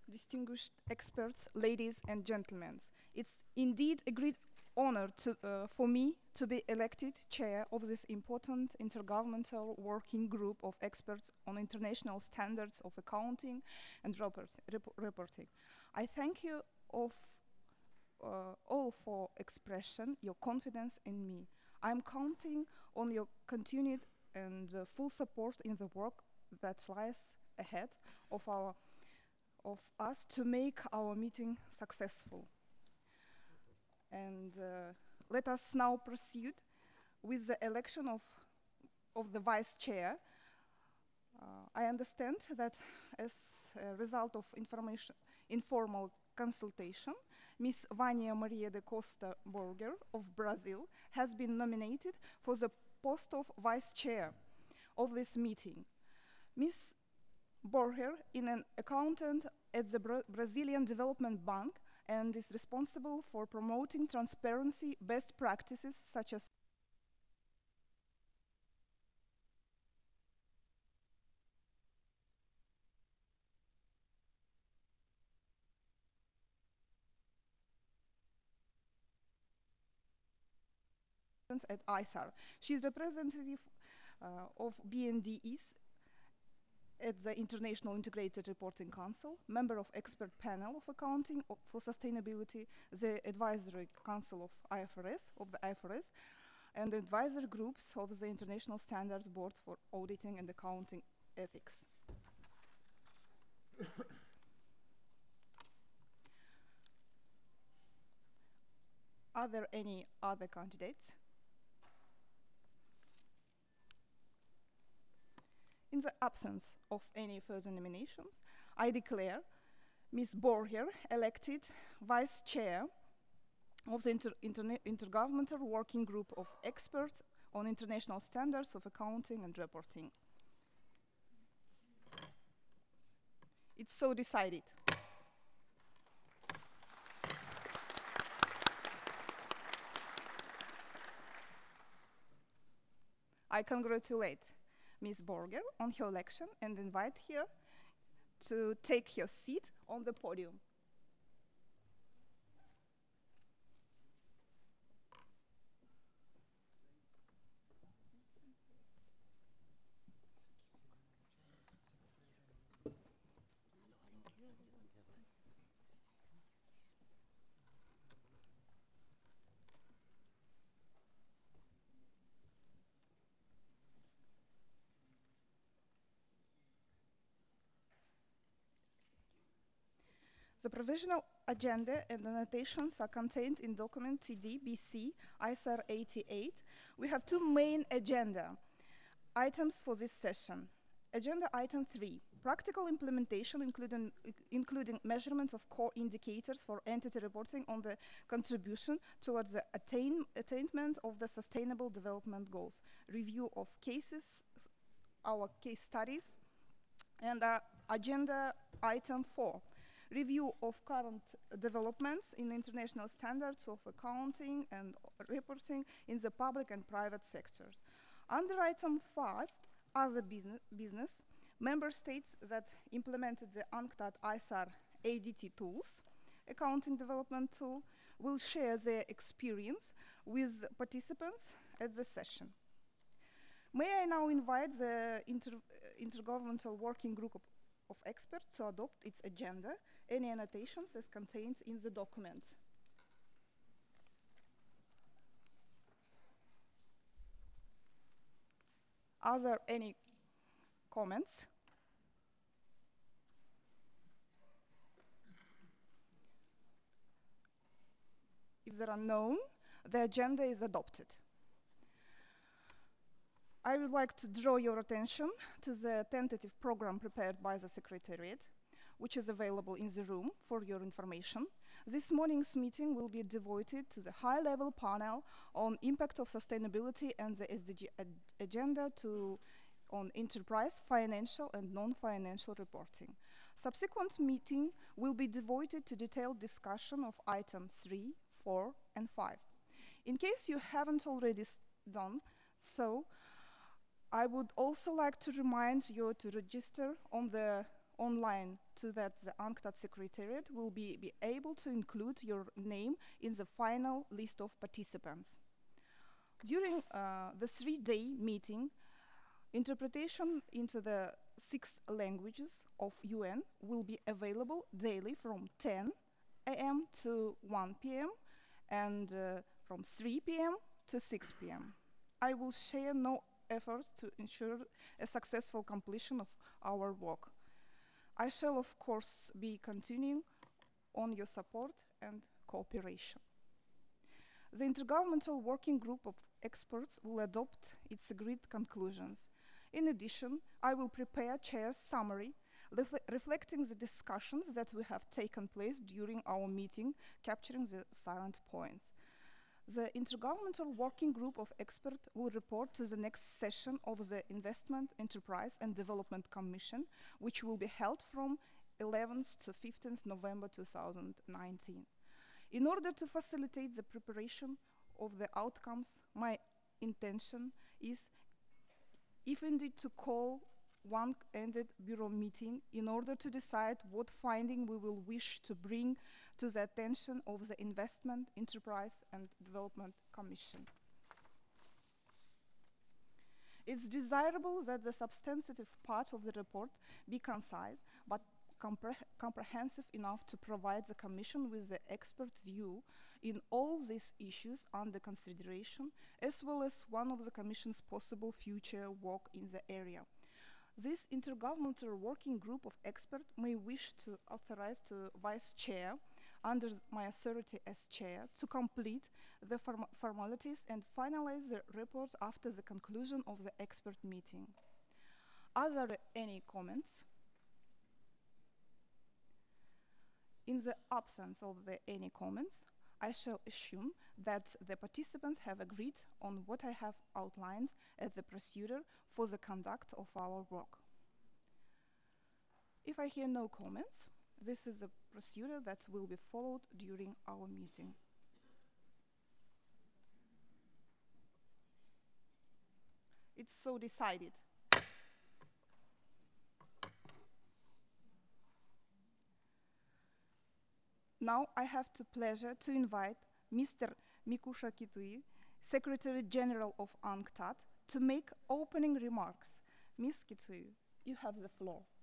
distinguished experts, ladies and gentlemen. It's indeed a great honor for me to be elected chair of this important intergovernmental working group of experts on international standards of accounting and reporting. I thank you of, all for expression your confidence in me. I'm counting on your continued and full support in the work that lies ahead of us to make our meeting successful. And let us now proceed with the election of the vice chair. I understand that as a result of informal consultation, Ms. Vania Maria da Costa Borger of Brazil has been nominated for the post of vice chair of this meeting. Ms. Borger is an accountant at the Brazilian Development Bank and is responsible for promoting transparency, best practices such as at ISAR. She is representative of BNDES at the International Integrated Reporting Council, member of expert panel of accounting for sustainability, the advisory council of the IFRS, and advisory groups of the International Standards Board for Auditing and Accounting Ethics. Are there any other candidates? In the absence of any further nominations, I declare Ms. Borger elected Vice Chair of the Intergovernmental Working Group of Experts on International Standards of Accounting and Reporting. It's so decided. I congratulate Ms. Borger on her election and invite her to take her seat on the podium. The provisional agenda and annotations are contained in document TD-BC ISAR 88. We have two main agenda items for this session. Agenda item 3, practical implementation including measurement of core indicators for entity reporting on the contribution towards the attainment of the Sustainable Development Goals, review of cases, our case studies, and agenda item 4, review of current developments in international standards of accounting and reporting in the public and private sectors. Under item 5, other business, member states that implemented the UNCTAD ISAR ADT tools, accounting development tool, will share their experience with participants at the session. May I now invite the Intergovernmental Working Group of Experts to adopt its agenda, any annotations as contained in the document. Are there any comments? If there are none, the agenda is adopted. I would like to draw your attention to the tentative program prepared by the Secretariat, which is available in the room for your information. This morning's meeting will be devoted to the high-level panel on impact of sustainability and the SDG agenda on enterprise, financial and non-financial reporting. Subsequent meeting will be devoted to detailed discussion of items 3, 4, and 5. In case you haven't already done so, I would also like to remind you to register on the online so that the UNCTAD Secretariat will be able to include your name in the final list of participants. During the 3-day meeting, interpretation into the 6 languages of UN will be available daily from 10 a.m. to 1 p.m. and from 3 p.m. to 6 p.m. I will share no efforts to ensure a successful completion of our work. I shall, of course, be continuing on your support and cooperation. The Intergovernmental Working Group of Experts will adopt its agreed conclusions. In addition, I will prepare Chair's summary reflecting the discussions that we have taken place during our meeting, capturing the silent points. The Intergovernmental Working Group of Experts will report to the next session of the Investment, Enterprise and Development Commission, which will be held from 11th to 15th November 2019. In order to facilitate the preparation of the outcomes, my intention is, if indeed, to call one-ended bureau meeting in order to decide what finding we will wish to bring to the attention of the Investment, Enterprise and Development Commission. It's desirable that the substantive part of the report be concise, but comprehensive enough to provide the Commission with the expert view in all these issues under consideration, as well as one of the Commission's possible future work in the area. This intergovernmental working group of experts may wish to authorize the Vice Chair, under my authority as Chair, to complete the formalities and finalize the report after the conclusion of the expert meeting. Are there any comments? In the absence of any comments, I shall assume that the participants have agreed on what I have outlined as the procedure for the conduct of our work. If I hear no comments, this is the procedure that will be followed during our meeting. It's so decided. Now I have the pleasure to invite Mr. Mikusha Kitui, Secretary General of UNCTAD, to make opening remarks. Ms. Kitui, you have the floor.